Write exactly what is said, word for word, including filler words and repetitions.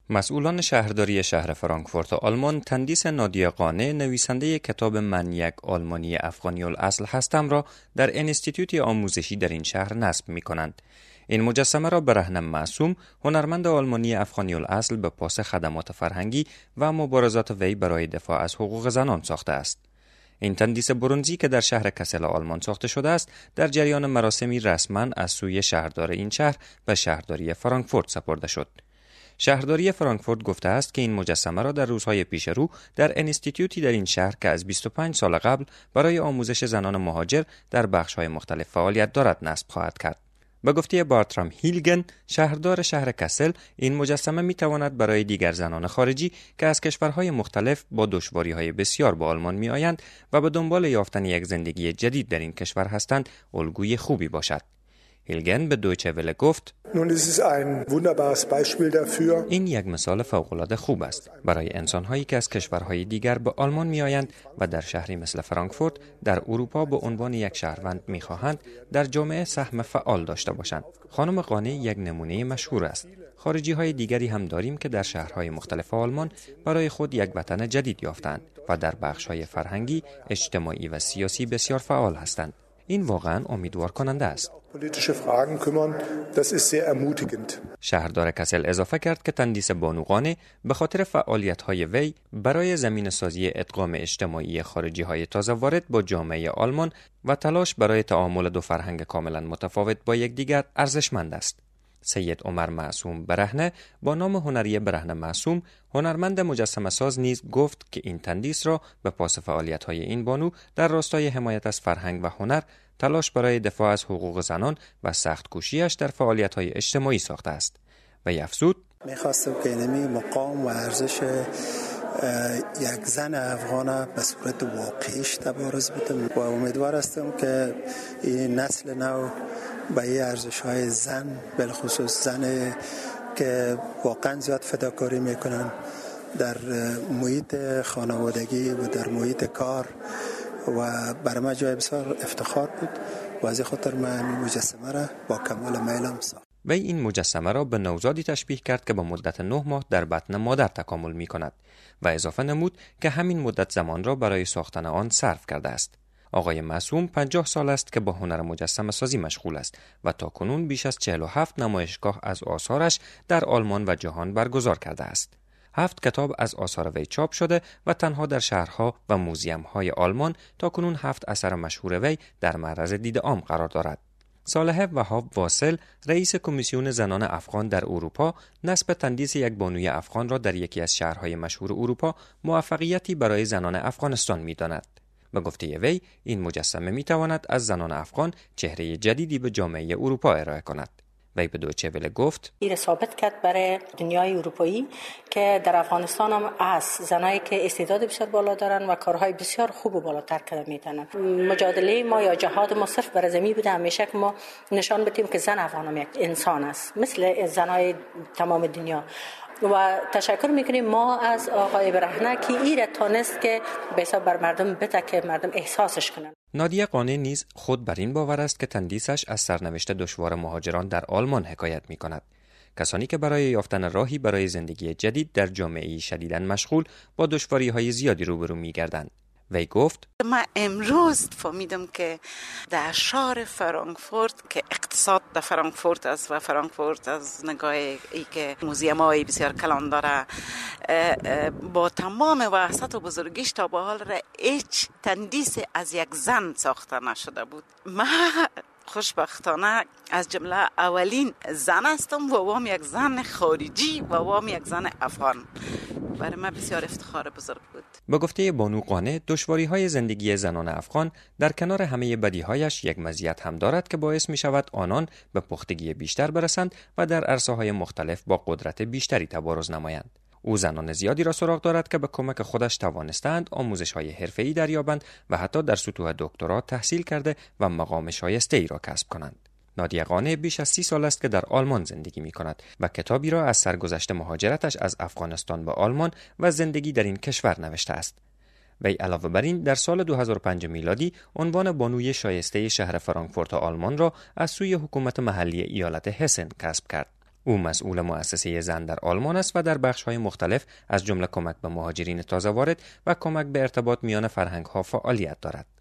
مسئولان شهرداری شهر فرانکفورت آلمان تندیس نادیه قانع نویسنده کتاب من یک آلمانی افغانی الاصل هستم را در انستیتوت آموزشی در این شهر نصب می کنند. این مجسمه را برهنه معصوم، هنرمند آلمانی افغانی الاصل به پاس خدمات فرهنگی و مبارزات وی برای دفاع از حقوق زنان ساخته است. این تندیس برنزی که در شهر کسل آلمان ساخته شده است، در جریان مراسمی رسما از سوی شهردار این شهر به شهرداری فرانکفورت سپرده شد. شهرداری فرانکفورت گفته است که این مجسمه را در روزهای پیش رو در انستیتوتی در این شهر که از بیست و پنج سال قبل برای آموزش زنان مهاجر در بخش‌های مختلف فعالیت دارد نصب خواهد کرد. به گفته بارترام هیلگن، شهردار شهر کسل، این مجسمه می‌تواند برای دیگر زنان خارجی که از کشورهای مختلف با دشواری‌های بسیار به آلمان می‌آیند و به دنبال یافتن یک زندگی جدید در این کشور هستند، الگوی خوبی باشد. هیلگن به دویچه وله گفت: این یک مثال فوق‌العاده خوب است برای انسان‌هایی که از کشورهای دیگر به آلمان می‌آیند و در شهری مثل فرانکفورت در اروپا به عنوان یک شهروند می‌خواهند در جامعه سهم فعال داشته باشند. خانم قانع یک نمونه مشهور است. خارجی‌های دیگری هم داریم که در شهرهای مختلف آلمان برای خود یک وطن جدید یافتند و در بخش‌های فرهنگی، اجتماعی و سیاسی بسیار فعال هستند. این واقعاً امیدوار کننده است. شهردار کسل اضافه کرد که تندیس بانو قانع به خاطر فعالیت‌های وی برای زمین سازی ادغام اجتماعی خارجی‌های تازه وارد با جامعه آلمان و تلاش برای تعامل دو فرهنگ کاملاً متفاوت با یکدیگر ارزشمند است. سید عمر معصوم برهنه با نام هنری برهنه معصوم، هنرمند مجسمه ساز، نیز گفت که این تندیس را به پاس فعالیت‌های این بانو در راستای حمایت از فرهنگ و هنر، تلاش برای دفاع از حقوق زنان و سخت کوشیش در فعالیت‌های اجتماعی ساخته است. و افزود: می‌خواستم که اینمی مقام و ارزش یک زن افغان به صورت واقعیش تبارز بدم و امیدوار هستم که این نسل نو به این ارزش‌های زن، بالخصوص زن که واقعا زیاد فداکاری میکنن در محیط خانوادگی و در محیط کار، و برای من جای بسیار افتخار بود و از این خاطر من این مجسمه را با کمال میلم ساختم. وی این مجسمه را به نوزادی تشبیه کرد که با مدت نه ماه در بطن مادر تکامل می کند و اضافه نمود که همین مدت زمان را برای ساختن آن صرف کرده است. آقای معصوم پنجاه سال است که با هنر مجسمه سازی مشغول است و تاکنون بیش از چهل و هفت نمایشگاه از آثارش در آلمان و جهان برگزار کرده است. هفت کتاب از آثار وی چاپ شده و تنها در شهرها و موزیم‌های آلمان تاکنون هفت اثر مشهور وی در معرض دید عام قرار دارد. صالحه وهاب واصل، رئیس کمیسیون زنان افغان در اروپا، نصب تندیس یک بانوی افغان را در یکی از شهرهای مشهور اروپا موفقیتی برای زنان افغانستان می‌داند. به گفته وی، این مجسمه می‌تواند از زنان افغان چهره جدیدی به جامعه اروپا ارائه کند. وی به دویچه وله گفت: این ثابت کرد برای دنیای اروپایی که در افغانستان هم از زنایی که استعداد بسیار بالا دارن و کارهای بسیار خوب و بالاتر کردن میتونن. مجادله ما یا جهاد ما صرف برای زمین بوده همیشه که ما نشان بدیم که زن افغان هم یک انسان است مثل زنای تمام دنیا. و تشکر میکنیم ما از آقای برهنه که ایره تانست که به حساب بر مردم بده که مردم احساسش کنن. نادیه قانع نیز خود بر این باور است که تندیسش از سرنوشت دشوار مهاجران در آلمان حکایت می کند. کسانی که برای یافتن راهی برای زندگی جدید در جامعه‌ای شدیداً مشغول با دشواری‌های زیادی روبرو می‌گردند. وی گفت: من امروز فهمیدم که در شهر فرانکفورت که اقتصاد در فرانکفورت است و فرانکفورت از نگاه ای که موزیم‌های بسیار کلان داره با تمام وسعت و بزرگیش تا به حال را هیچ تندیس از یک زن ساخته نشده بود. من خوشبختانه از جمله اولین زن هستم و وام یک زن خارجی و وام یک زن افغان. برای من بسیار افتخار بزرگ بود. به گفته بانو قانع، دشواری‌های زندگی زنان افغان در کنار همه بدیهایش یک مزیت هم دارد که باعث می شود آنان به پختگی بیشتر برسند و در عرصه‌های مختلف با قدرت بیشتری تبارز نمایند. او زنان زیادی را سراغ دارد که به کمک خودش توانستند آموزش‌های حرفه‌ای دریابند و حتی در سطوح دکترا تحصیل کرده و مقام شایسته‌ای را کسب کنند. نادیه قانع بیش از سی سال است که در آلمان زندگی می کند و کتابی را از سرگذشت مهاجرتش از افغانستان به آلمان و زندگی در این کشور نوشته است. وی علاوه بر این در سال دو هزار و پنج میلادی عنوان بانوی شایسته شهر فرانکفورت آلمان را از سوی حکومت محلی ایالت هسن کسب کرد. او مسئول مؤسسه زن در آلمان است و در بخش‌های مختلف از جمله کمک به مهاجرین تازه وارد و کمک به ارتباط میان فرهنگ‌ها فعالیت دارد.